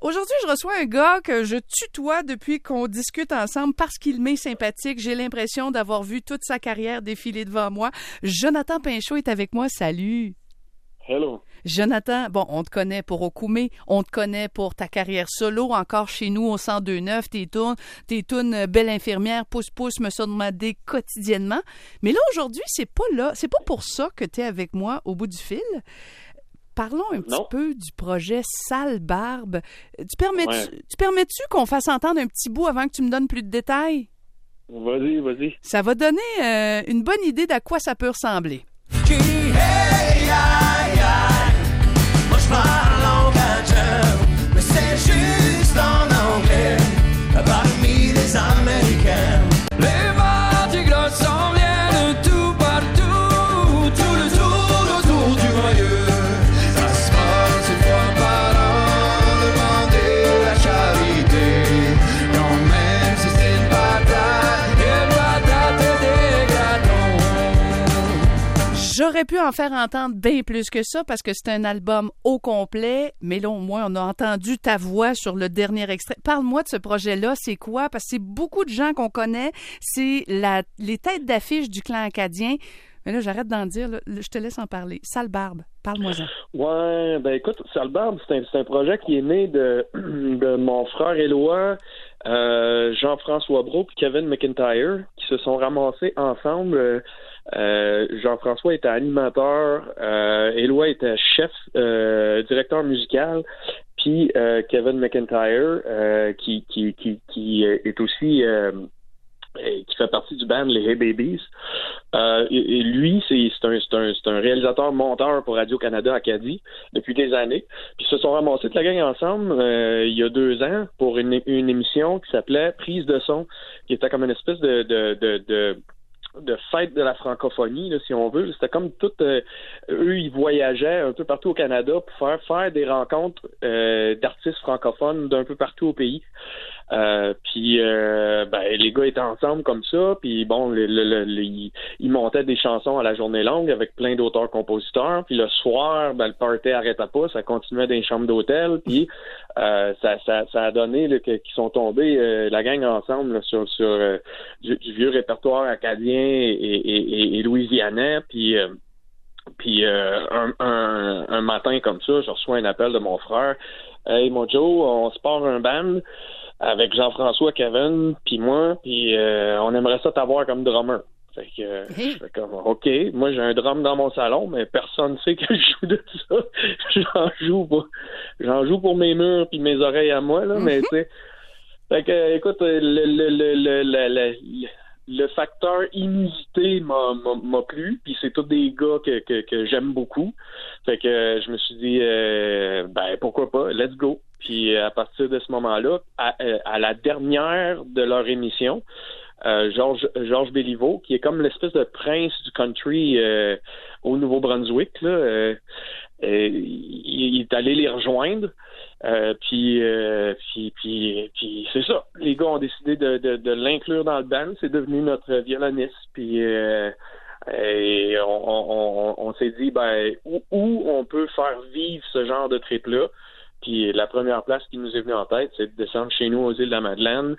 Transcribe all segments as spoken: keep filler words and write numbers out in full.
Aujourd'hui, je reçois un gars que je tutoie depuis qu'on discute ensemble parce qu'il m'est sympathique. J'ai l'impression d'avoir vu toute sa carrière défiler devant moi. Jonathan Pinchot est avec moi. Salut! Hello. Jonathan, bon, on te connaît pour Okoumé, on te connaît pour ta carrière solo, encore chez nous au cent deux neuf, tes tunes, tes tunes Belle infirmière, Pousse Pousse, me sont demandées quotidiennement. Mais là, aujourd'hui, c'est pas là, c'est pas pour ça que tu es avec moi au bout du fil. Parlons un petit non. peu du projet Sale Barbe. Tu permets-tu, Ouais. tu permets-tu qu'on fasse entendre un petit bout avant que tu me donnes plus de détails? Vas-y, vas-y. Ça va donner euh, une bonne idée d'à quoi ça peut ressembler. Hey, aïe, aïe, moi je parle en cajun, mais c'est juste en anglais, parmi les Américains. Les Mardi Gras s'en viennent de tout partout, tout le tour autour du joyeux. Ça se passe une fois par an, demandez la charité, quand même si c'est une patate, une patate et des gâteaux. J'aurais pu en faire entendre bien plus que ça parce que c'est un album au complet, mais là, au moins, on a entendu ta voix sur le dernier extrait. Parle-moi de ce projet-là, c'est quoi? Parce que c'est beaucoup de gens qu'on connaît, c'est la, les têtes d'affiche du clan acadien. Mais là, j'arrête d'en dire, là, je te laisse en parler. Sale Barbe, parle-moi-en. Ouais, ben écoute, Sale Barbe, c'est un, c'est un projet qui est né de, de mon frère Éloi, euh, Jean-François Brault et Kevin McIntyre, qui se sont ramassés ensemble. Euh, euh, Jean-François était animateur, euh, Éloi était chef, euh, directeur musical, puis euh, Kevin McIntyre, euh, qui, qui, qui, qui est aussi... Euh, qui fait partie du band Les Hey Babies. Euh, et, et lui, c'est, c'est, un, c'est, un, c'est un réalisateur-monteur pour Radio-Canada Acadie depuis des années. Puis ils se sont ramassés toute la gang ensemble euh, il y a deux ans pour une, une émission qui s'appelait Prise de son, qui était comme une espèce de... de, de, de de fête de la francophonie, là, si on veut. C'était comme tout... Euh, eux, ils voyageaient un peu partout au Canada pour faire, faire des rencontres euh, d'artistes francophones d'un peu partout au pays. Euh, puis euh, ben, les gars étaient ensemble comme ça, puis bon, le, le, le, le, ils, ils montaient des chansons à la journée longue avec plein d'auteurs-compositeurs, puis le soir, ben, le party arrêtait pas, ça continuait dans les chambres d'hôtel, puis euh, ça, ça, ça a donné là, qu'ils sont tombés, euh, la gang ensemble, là, sur, sur euh, du, du vieux répertoire acadien et, et, et, et louisianais, puis... Euh, Puis euh, un, un, un matin comme ça, je reçois un appel de mon frère. « Hey, mon Joe, on se part un band avec Jean-François, Kevin, puis moi, puis euh, on aimerait ça t'avoir comme drummer. » Fait que euh, Hey. je fais comme « OK, moi j'ai un drum dans mon salon, mais personne ne sait que je joue de ça. J'en joue pour, j'en joue pour mes murs puis mes oreilles à moi, là, mm-hmm. mais tu sais... » Fait que, écoute, le... le, le, le, le, le, le Le facteur inusité m'a, m'a, m'a plu, puis c'est tous des gars que, que, que j'aime beaucoup. Fait que je me suis dit, euh, ben pourquoi pas, let's go. Puis à partir de ce moment-là, à, à la dernière de leur émission, euh, Georges Georges Béliveau, qui est comme l'espèce de prince du country euh, au Nouveau-Brunswick, là, euh, euh, il est allé les rejoindre. Euh, puis, euh, puis, puis, puis c'est ça. Les gars ont décidé de, de, de l'inclure dans le band. C'est devenu notre violoniste. Puis, euh, et on, on, on, on s'est dit, ben, où, où on peut faire vivre ce genre de trip-là. Puis la première place qui nous est venue en tête, c'est de descendre chez nous aux îles de la Madeleine,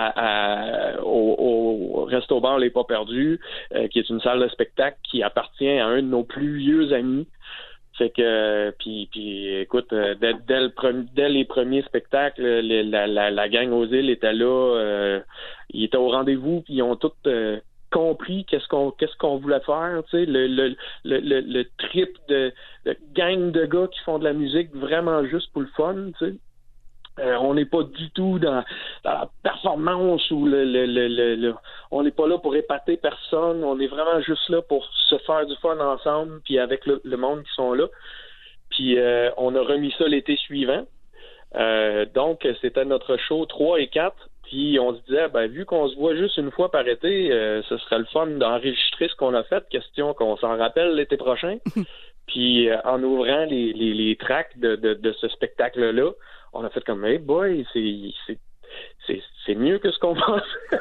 à, à, au, au Resto-Bar Les Pas Perdus, euh, qui est une salle de spectacle qui appartient à un de nos plus vieux amis. Fait que, puis, puis écoute, dès, dès, le premier, dès les premiers spectacles, les, la, la, la gang aux îles était là, euh, ils étaient au rendez-vous, puis ils ont tous euh, compris qu'est-ce qu'on qu'est-ce qu'on voulait faire, tu sais, le, le, le, le, le trip de, de gang de gars qui font de la musique vraiment juste pour le fun, tu sais. Euh, on n'est pas du tout dans, dans la performance ou le, le, le, le, le on n'est pas là pour épater personne, on est vraiment juste là pour se faire du fun ensemble puis avec le, le monde qui sont là. Puis euh, on a remis ça l'été suivant. Euh, donc c'était notre show trois et quatre. Puis on se disait, ben vu qu'on se voit juste une fois par été, euh, ce serait le fun d'enregistrer ce qu'on a fait, question qu'on s'en rappelle l'été prochain. Puis euh, en ouvrant les, les, les tracks de, de, de ce spectacle-là, on a fait comme, hey boy, c'est, c'est, c'est, c'est mieux que ce qu'on pensait.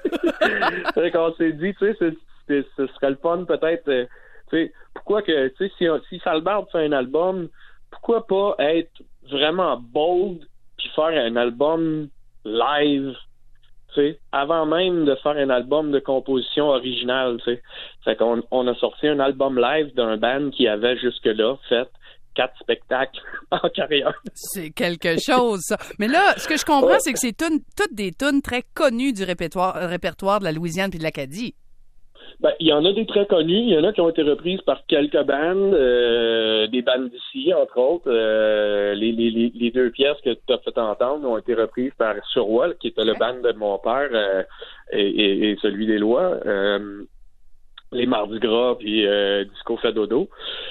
C'est qu'on s'est dit, tu sais, c'est, c'est, ce serait le fun peut-être, euh, tu sais, pourquoi que, tu sais, si, si Sale Barbe fait un album, pourquoi pas être vraiment bold puis faire un album live, tu sais, avant même de faire un album de composition originale, tu sais. Fait qu'on on a sorti un album live d'un band qui avait jusque-là fait quatre spectacles en carrière. C'est quelque chose, ça. Mais là, ce que je comprends, ouais. c'est que c'est tunes, toutes des tunes très connues du répertoire, répertoire de la Louisiane puis de l'Acadie. Ben, il y en a des très connus, il y en a qui ont été reprises par quelques bandes, euh, des bandes d'ici, entre autres. Euh, les, les, les deux pièces que tu as fait entendre ont été reprises par Surwall, qui était okay. le band de mon père euh, et, et, et celui des Lois. Euh, les Mardi Gras puis euh, Disco Fait Dodo.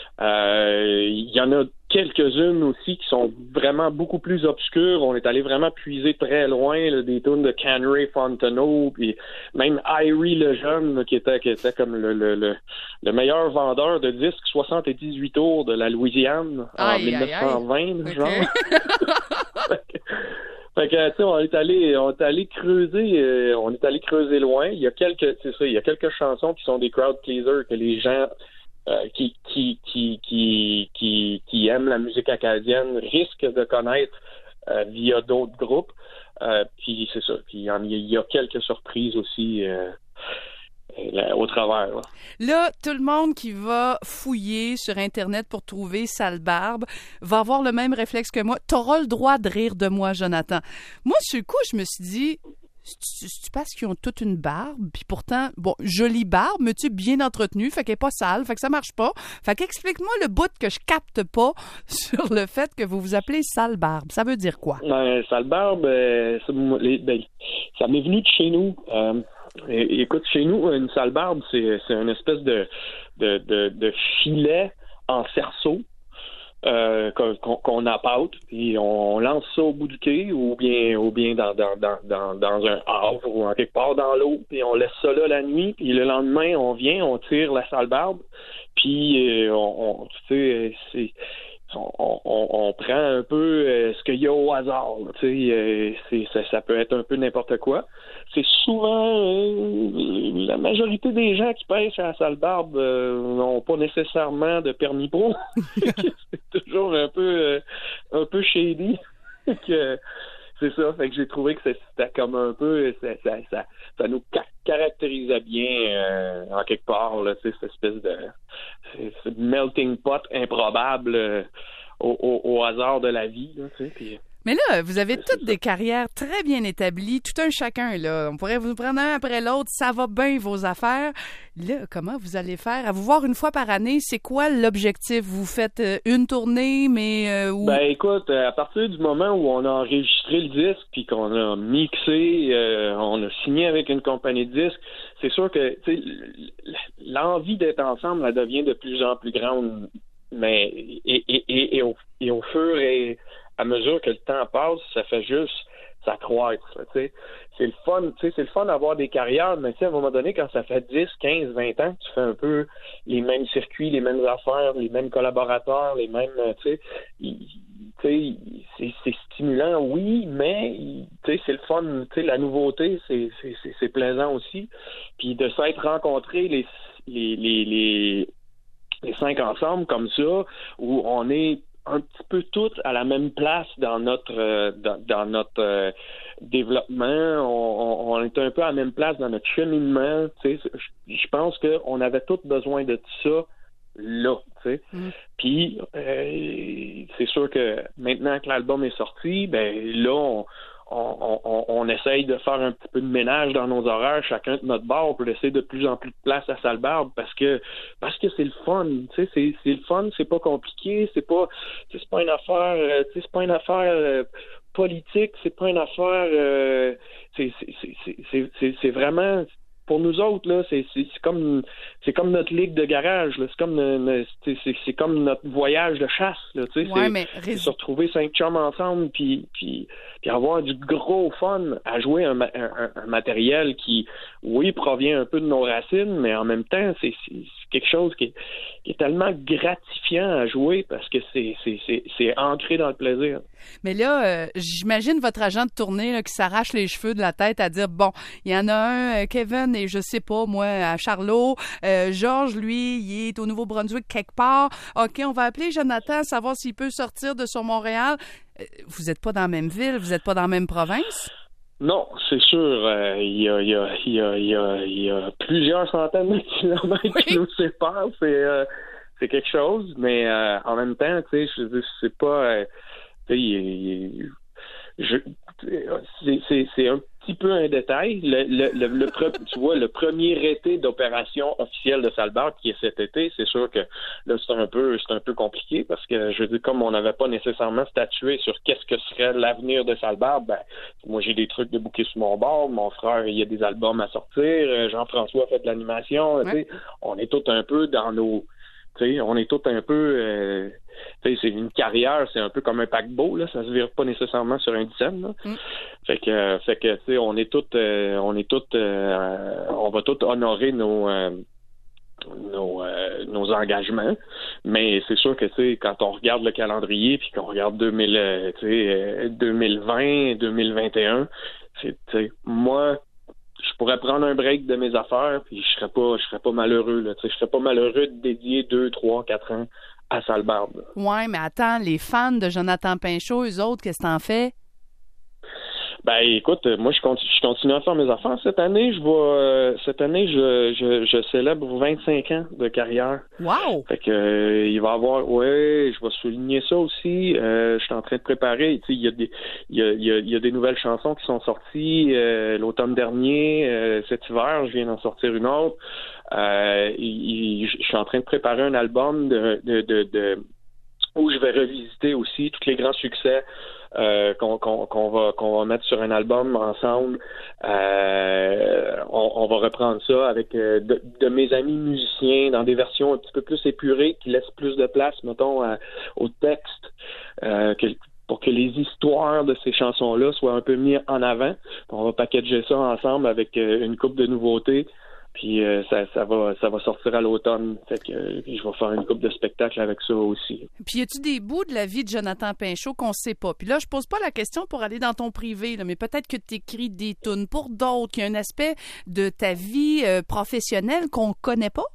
Euh, il y en a quelques-unes aussi qui sont vraiment beaucoup plus obscures. On est allé vraiment puiser très loin là, des tunes de Canray Fontenot, puis même Irie le jeune là, qui était qui était comme le, le, le, le meilleur vendeur de disques soixante-dix-huit tours de la Louisiane aïe, en dix-neuf cent vingt, aïe, aïe. genre. Okay. Fait que, tu sais, on est allé, on est allé creuser, euh, on est allé creuser loin. Il y a quelques, c'est ça, il y a quelques chansons qui sont des crowd pleasers que les gens euh, qui, qui, qui, qui, qui, qui aiment la musique acadienne risquent de connaître euh, via d'autres groupes. Euh, puis c'est ça. Puis il y, a, il y a quelques surprises aussi. Euh, Là, au travers. Là. là, tout le monde qui va fouiller sur Internet pour trouver Sale Barbe va avoir le même réflexe que moi. T'auras le droit de rire de moi, Jonathan. Moi, sur le coup, je me suis dit, c'est parce qu'ils ont toute une barbe, puis pourtant, bon, jolie barbe, mais tu sais, bien entretenue, fait qu'elle n'est pas sale, fait que ça marche pas. Fait qu'explique-moi le bout que je capte pas sur le fait que vous vous appelez Sale Barbe. Ça veut dire quoi? Ben, Sale Barbe, euh, ça, ben, ça m'est venu de chez nous. Euh, Et, écoute, chez nous, une sale barbe, c'est, c'est une espèce de, de, de, de filet en cerceau euh, qu'on, qu'on appâte, puis on lance ça au bout du quai ou bien, ou bien dans, dans, dans, dans, dans un havre ou en quelque part dans l'eau, puis on laisse ça là la nuit, puis le lendemain, on vient, on tire la sale barbe, puis euh, on, on, tu sais, c'est... On, on, on prend un peu euh, ce qu'il y a au hasard. Tu sais, euh, c'est, ça, ça peut être un peu n'importe quoi. C'est souvent euh, la majorité des gens qui pêchent à la sale barbe euh, n'ont pas nécessairement de permis pro. C'est toujours un peu euh, un peu shady. que, c'est ça. Fait que j'ai trouvé que c'était comme un peu ça, ça, ça, ça nous caractérisait bien euh, en quelque part là, cette espèce de ce melting pot improbable euh, au, au, au hasard de la vie. Là, tu sais, puis, mais là, vous avez toutes des carrières très bien établies, tout un chacun, là. On pourrait vous prendre un après l'autre, ça va bien vos affaires. Là, comment vous allez faire? À vous voir une fois par année, c'est quoi l'objectif? Vous faites une tournée, mais... Euh, où... Ben écoute, à partir du moment où on a enregistré le disque, puis qu'on a mixé, euh, on a signé avec une compagnie de disques, c'est sûr que tu sais, l'envie d'être ensemble, elle devient de plus en plus grande. Mais et, et, et, et, au, et au fur et à mesure que le temps passe, ça fait juste s'accroître. Tu sais, c'est le fun, tu sais, c'est le fun d'avoir des carrières, mais tu sais, à un moment donné, quand ça fait dix, quinze, vingt ans que tu fais un peu les mêmes circuits, les mêmes affaires, les mêmes collaborateurs, les mêmes, tu sais, tu sais, c'est, c'est stimulant, oui, mais tu sais, c'est le fun, tu sais, la nouveauté, c'est, c'est, c'est, c'est plaisant aussi. Puis de s'être rencontrés les, les, les, les, les cinq ensemble comme ça, où on est un petit peu toutes à la même place dans notre euh, dans, dans notre euh, développement. On, on, on est un peu à la même place dans notre cheminement. Tu sais, je, je pense qu'on avait tous besoin de ça là. Tu sais. Mm. Puis euh, c'est sûr que maintenant que l'album est sorti, ben là on On, on, on essaye de faire un petit peu de ménage dans nos horaires, chacun de notre bord, pour laisser de plus en plus de place à Sale Barbe, parce que parce que c'est le fun, tu sais, c'est, c'est le fun, c'est pas compliqué, c'est pas, c'est pas une affaire, euh, c'est pas une affaire euh, politique, c'est pas une affaire, euh, c'est, c'est, c'est, c'est, c'est, c'est vraiment. Pour nous autres, là, c'est, c'est, c'est comme c'est comme notre ligue de garage, là. C'est comme euh, c'est, c'est, c'est comme notre voyage de chasse, là, tu sais. Ouais, c'est, mais... c'est se retrouver cinq chums ensemble, puis puis puis avoir du gros fun à jouer un, un, un matériel qui, oui, provient un peu de nos racines, mais en même temps, c'est, c'est, c'est quelque chose qui est, qui est tellement gratifiant à jouer parce que c'est, c'est, c'est, c'est ancré dans le plaisir. Mais là, euh, j'imagine votre agent de tournée là, qui s'arrache les cheveux de la tête à dire, bon, il y en a un, euh, Kevin, et je sais pas, moi, à Charlot, euh, Georges, lui, il est au Nouveau-Brunswick quelque part. OK, on va appeler Jonathan, savoir s'il peut sortir de sur Montréal. Euh, vous n'êtes pas dans la même ville, vous n'êtes pas dans la même province? Non, c'est sûr. Euh, il y a, il y a, il y a, il y a, il y a plusieurs centaines de kilomètres oui. qui nous séparent. C'est, euh, c'est quelque chose, mais euh, en même temps, tu sais, je veux dire, c'est pas, euh, tu sais, il, il, je, c'est, c'est, c'est un petit peu un détail. Le, le, le, le pre, tu vois, le premier été d'opération officielle de Salbard qui est cet été, c'est sûr que là c'est un peu, c'est un peu compliqué parce que je veux dire, comme on n'avait pas nécessairement statué sur qu'est-ce que serait l'avenir de Salbard, ben moi j'ai des trucs de bouquet sur mon bord, mon frère il y a des albums à sortir, Jean-François a fait de l'animation, ouais. Tu sais, on est tous un peu dans nos, tu sais, on est tous un peu euh, tu sais, c'est une carrière, c'est un peu comme un paquebot, là, ça se vire pas nécessairement sur un dizaine, là. Mm. Fait que, euh, fait que, tu sais, on est tous, euh, on est tous, euh, on va tous honorer nos, euh, nos, euh, nos engagements, mais c'est sûr que, tu sais, quand on regarde le calendrier puis qu'on regarde deux mille, euh, tu sais, deux mille vingt, deux mille vingt et un, c'est, tu sais, moi, je pourrais prendre un break de mes affaires puis je serais pas, je serais pas malheureux, là, tu sais, je serais pas malheureux de dédier deux, trois, quatre ans à Salbard. Ouais, mais attends, les fans de Jonathan Pinchot, eux autres, qu'est-ce que t'en fais? Ben écoute, moi je continue, je continue à faire mes affaires. Cette année, je vais euh, cette année je, je, je célèbre vingt-cinq ans de carrière. Wow! Fait que euh, il va y avoir ouais, je vais souligner ça aussi. Euh, je suis en train de préparer. Tu sais, il y a des il y a, il y a, il y a des nouvelles chansons qui sont sorties euh, l'automne dernier, euh, cet hiver, je viens d'en sortir une autre. Euh, il, il, je suis en train de préparer un album de, de, de, de où je vais revisiter aussi tous les grands succès euh, qu'on, qu'on, qu'on va qu'on va mettre sur un album ensemble. Euh, on, on va reprendre ça avec euh, de, de mes amis musiciens dans des versions un petit peu plus épurées qui laissent plus de place, mettons, à, au texte, euh, que, pour que les histoires de ces chansons-là soient un peu mises en avant. On va packager ça ensemble avec euh, une couple de nouveautés. Puis euh, ça, ça va ça va sortir à l'automne. Fait que euh, je vais faire une couple de spectacles avec ça aussi. Puis y a-tu des bouts de la vie de Jonathan Pinchot qu'on sait pas? Puis là, je pose pas la question pour aller dans ton privé, là, mais peut-être que tu écris des tunes pour d'autres, qu'il y a un aspect de ta vie euh, professionnelle qu'on connaît pas?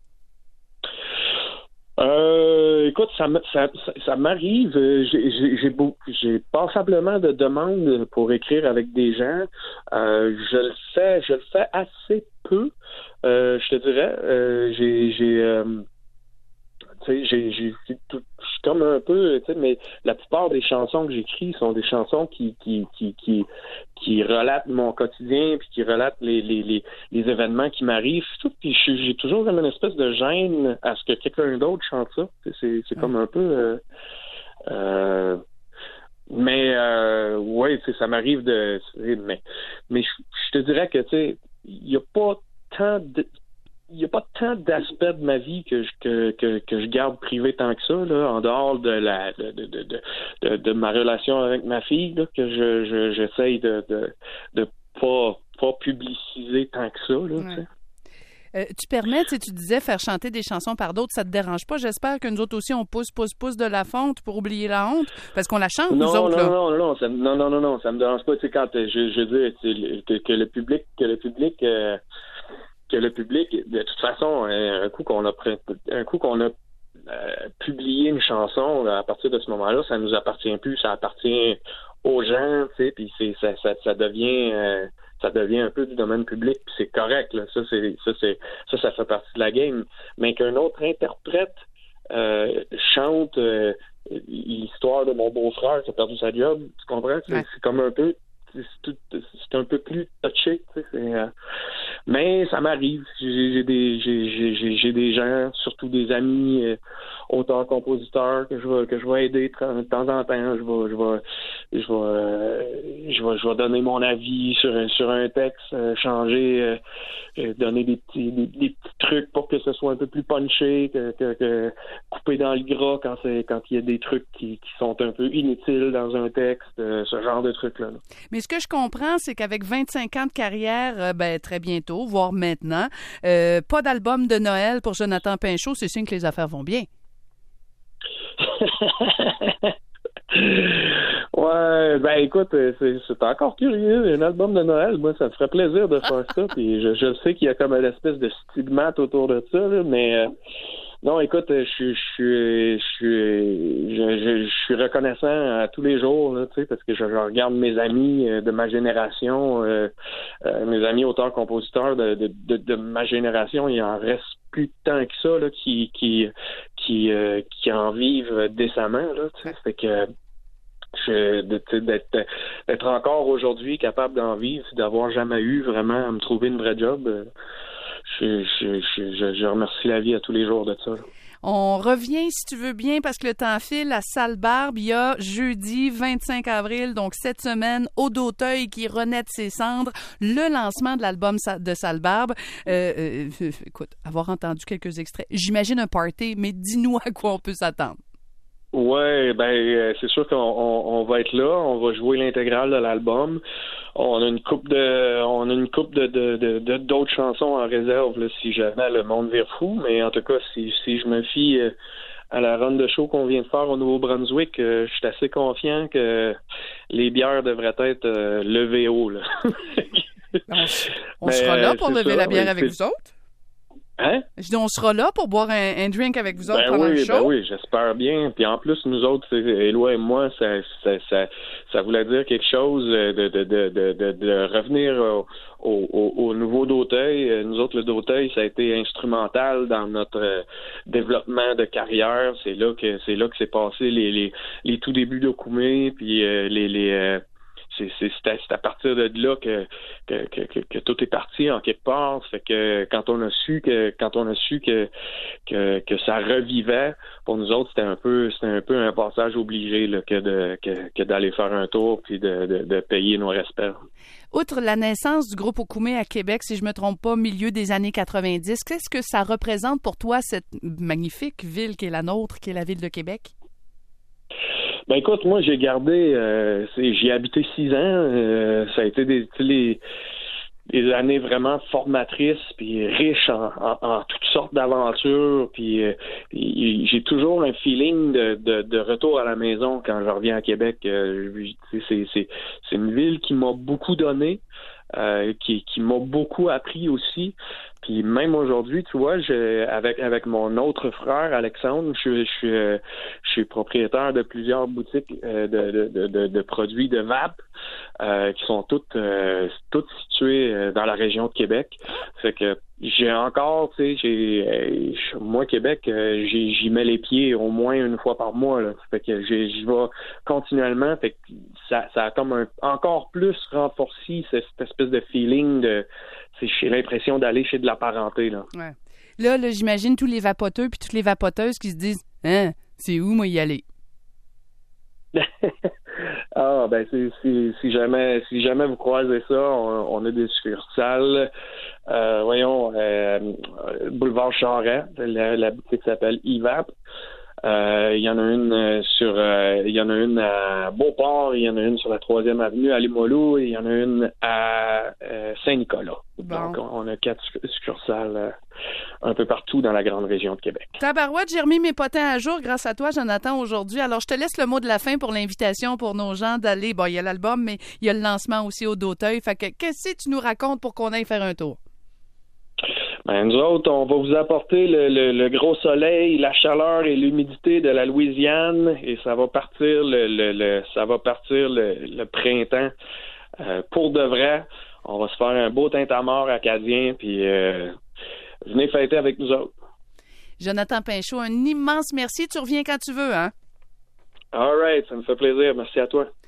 Euh, écoute, ça, ça, ça, ça m'arrive. J'ai, j'ai, j'ai, beau, j'ai passablement de demandes pour écrire avec des gens. Euh, je le fais, je le fais assez peu. Euh, je te dirais, euh, j'ai, j'ai, euh, tu sais, j'ai, j'ai, je suis comme un peu, tu sais, mais la plupart des chansons que j'écris sont des chansons qui, qui, qui, qui, qui relatent mon quotidien, puis qui relatent les, les, les, les événements qui m'arrivent. Puis j'ai toujours comme une espèce de gêne à ce que quelqu'un d'autre chante ça. C'est, c'est comme un peu, euh, euh, mais euh, ouais, tu sais, ça m'arrive de, mais, mais je, je te dirais que tu sais, il y a pas tant de il n'y a pas tant d'aspects de ma vie que je, que, que, que je garde privé tant que ça, là, en dehors de la de, de, de, de, de ma relation avec ma fille, là, que je, je j'essaye de, de, de pas, pas publiciser tant que ça. Là, ouais. Tu sais. Euh, tu permets, tu disais, faire chanter des chansons par d'autres, ça te dérange pas? J'espère que nous autres aussi, on pousse, pousse, pousse de la fonte pour oublier la honte, parce qu'on la chante, non, nous autres, non, là. Non, non, non, ça, non, non, non, non, ça me dérange pas. Tu sais, quand je, je dis que, que le public, que le public, euh, que le public, de toute façon, un coup qu'on a, un coup qu'on a euh, publié une chanson, à partir de ce moment-là, ça nous appartient plus, ça appartient aux gens, tu sais, puis c'est, ça, ça, ça devient, euh, ça devient un peu du domaine public, puis c'est correct, là, ça, c'est, ça, c'est, ça, ça fait partie de la game. Mais qu'un autre interprète euh, chante euh, l'histoire de mon beau-frère qui a perdu sa job, tu comprends? C'est, ouais. c'est comme un peu, c'est, tout, c'est un peu plus touché, tu sais, c'est, euh, mais ça m'arrive. J'ai, j'ai des j'ai, j'ai, j'ai des gens, surtout des amis euh, auteurs, compositeurs que je vais que je vais aider de temps en temps. Je vais je vais je vais, euh, je vais, je vais donner mon avis sur un, sur un texte, euh, changer, euh, euh, donner des petits, des, des petits trucs pour que ce soit un peu plus punché, que, que, que couper dans le gras quand c'est, quand il y a des trucs qui, qui sont un peu inutiles dans un texte, euh, ce genre de trucs-là. Là. Mais ce que je comprends, c'est qu'avec vingt-cinq ans de carrière, euh, ben très bientôt, voire maintenant, euh, pas d'album de Noël pour Jonathan Pinchot, c'est signe que les affaires vont bien. Ouais, ben écoute, c'est, c'est encore curieux. Un album de Noël, moi, ça me ferait plaisir de faire ça. Puis je, je sais qu'il y a comme une espèce de stigmate autour de ça, là, mais euh, non, écoute, je suis, je suis, je suis, je, je, je suis reconnaissant à tous les jours, là, tu sais, parce que je, je regarde mes amis de ma génération, euh, euh, mes amis auteurs-compositeurs de, de, de, de ma génération, il en reste plus tant que ça là, qui, qui, qui, euh, qui en vivent décemment, là, tu sais, fait que Je, d'être, d'être, d'être encore aujourd'hui capable d'en vivre, d'avoir jamais eu vraiment à me trouver une vraie job, je, je, je, je remercie la vie à tous les jours de ça. On revient, si tu veux bien, parce que le temps file, à Salle Barbe. Il y a jeudi vingt-cinq avril, donc cette semaine, au d'Auteuil qui renaît de ses cendres, le lancement de l'album de Salle Barbe. Euh, euh, écoute, avoir entendu quelques extraits, j'imagine un party, mais dis-nous à quoi on peut s'attendre. Ouais, ben c'est sûr qu'on on, on va être là, on va jouer l'intégrale de l'album. On a une coupe de on a une coupe de, de, de, de d'autres chansons en réserve là, si jamais le monde vire fou, mais en tout cas si si je me fie à la run de show qu'on vient de faire au Nouveau-Brunswick, je suis assez confiant que les bières devraient être euh, levées haut là. on on sera là pour lever ça, la bière avec vous autres? Hein? Je dis, on sera là pour boire un, un drink avec vous autres ben pendant oui, le show. Ben oui, j'espère bien. Puis en plus, nous autres, Éloi et moi, ça, ça, ça, ça voulait dire quelque chose de, de, de, de, de, de revenir au, au, au nouveau d'Auteuil. Nous autres, le d'Auteuil, ça a été instrumental dans notre développement de carrière. C'est là que c'est là que s'est passé les, les, les tout débuts d'Okoumé, puis euh, les... les euh, C'est, c'est, c'est, à, c'est à partir de là que, que, que, que tout est parti en quelque part. Fait que quand on a su que quand on a su que, que, que ça revivait, pour nous autres, c'était un peu c'était un peu un passage obligé là, que, de, que, que d'aller faire un tour puis de, de, de payer nos respects. Outre la naissance du groupe Okoumé à Québec, si je me trompe pas, milieu des années quatre-vingt-dix, qu'est-ce que ça représente pour toi, cette magnifique ville qui est la nôtre, qui est la ville de Québec? Ben écoute, moi j'ai gardé, euh, c'est, j'y ai habité six ans. Euh, ça a été des, les, des années vraiment formatrices, puis riches en, en, en toutes sortes d'aventures. Puis euh, j'ai toujours un feeling de, de, de retour à la maison quand je reviens à Québec. Euh, c'est, c'est, c'est une ville qui m'a beaucoup donné. Euh, qui, qui m'a beaucoup appris aussi. Puis même aujourd'hui, tu vois, je, avec avec mon autre frère, Alexandre, je, je, suis, je suis propriétaire de plusieurs boutiques euh, de, de, de, de produits de vape euh, qui sont toutes, euh, toutes situées dans la région de Québec. Fait que j'ai encore, tu sais, j'ai euh, moi, Québec, euh, j'y, j'y mets les pieds au moins une fois par mois. Là. Fait que j'ai, j'y vais continuellement. Fait que ça, ça a comme un, encore plus renforcé cette, cette espèce de feeling de c'est, j'ai l'impression d'aller chez de la parenté. Là, ouais. là, là j'imagine tous les vapoteux puis toutes les vapoteuses qui se disent « Hein, c'est où, moi, y aller? » Ah, ben, c'est, c'est, si jamais si jamais vous croisez ça, on, on a des succursales. Euh, voyons, euh, Boulevard Charest, la, la boutique s'appelle Ivap. Euh, il y en a une sur, euh, il y en a une à Beauport, il y en a une sur la troisième avenue à Limoilou, et il y en a une à euh, Saint-Nicolas. Bon. Donc, on a quatre succursales euh, un peu partout dans la grande région de Québec. Tabarouette, j'ai remis mes potins à jour grâce à toi, Jonathan, aujourd'hui. Alors, je te laisse le mot de la fin pour l'invitation pour nos gens d'aller. Bon, il y a l'album, mais il y a le lancement aussi au d'Auteuil. Fait que, qu'est-ce que tu nous racontes pour qu'on aille faire un tour? Ben, nous autres, on va vous apporter le, le, le gros soleil, la chaleur et l'humidité de la Louisiane, et ça va partir le, le, le ça va partir le, le printemps euh, pour de vrai. On va se faire un beau tintamarre acadien, puis euh, venez fêter avec nous autres. Jonathan Pinchot, un immense merci. Tu reviens quand tu veux, hein? All right, ça me fait plaisir. Merci à toi.